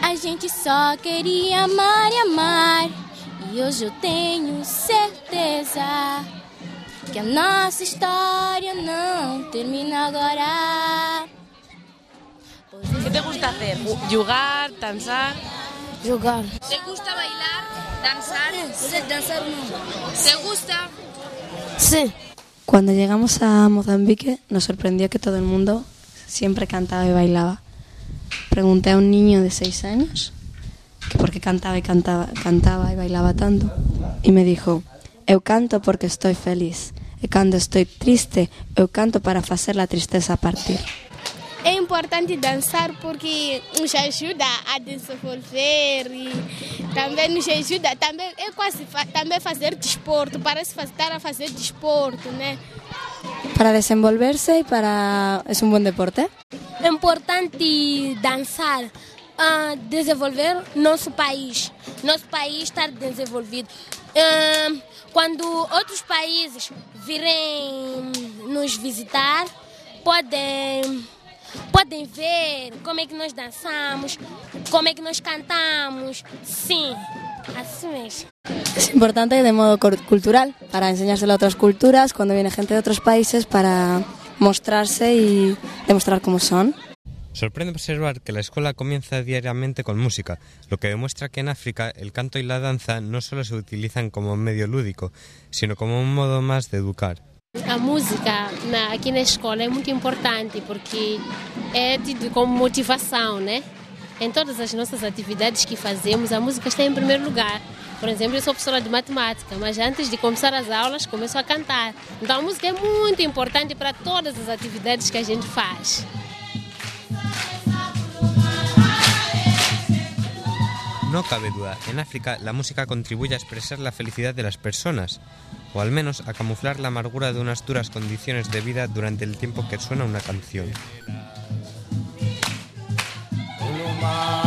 A gente só queria amar e amar. E hoje eu tenho certeza que a nossa história não termina agora. ¿Qué te gusta hacer? ¿Jugar, danzar? Jugar. ¿Te gusta bailar, danzar? Sé dançar não. ¿Te gusta? Sí. Cuando llegamos a Mozambique nos sorprendió que todo el mundo siempre cantaba y bailaba. Pregunté a un niño de 6 años que por qué cantaba y bailaba tanto. Y me dijo, eu canto porque estoy feliz. E cando estoy triste, eu canto para fazer a tristeza partir. É importante dançar porque nos ajuda a desenvolver e também nos ajuda, também é quase também fazer desporto, parece estar a fazer desporto, né? Para desenvolverse y para... es un buen deporte. É importante dançar, desenvolver nosso país estar desenvolvido. Quando outros países virem nos visitar, podem ver como é que nós dançamos, como é que nós cantamos. Sim, assim mesmo. Es importante de modo cultural, para enseñárselo a otras culturas, cuando viene gente de otros países, para mostrarse y demostrar cómo son. Sorprende observar que la escuela comienza diariamente con música, lo que demuestra que en África el canto y la danza no solo se utilizan como medio lúdico, sino como un modo más de educar. A música aqui na escola é muito importante porque é tido como motivação, né? Em todas as nossas atividades que fazemos, a música está em primeiro lugar. Por exemplo, eu sou professora de matemática, mas antes de começar as aulas, começo a cantar. Então a música é muito importante para todas as atividades que a gente faz. No cabe duda, en África la música contribuye a expresar la felicidad de las personas, o al menos a camuflar la amargura de unas duras condiciones de vida durante el tiempo que suena una canción.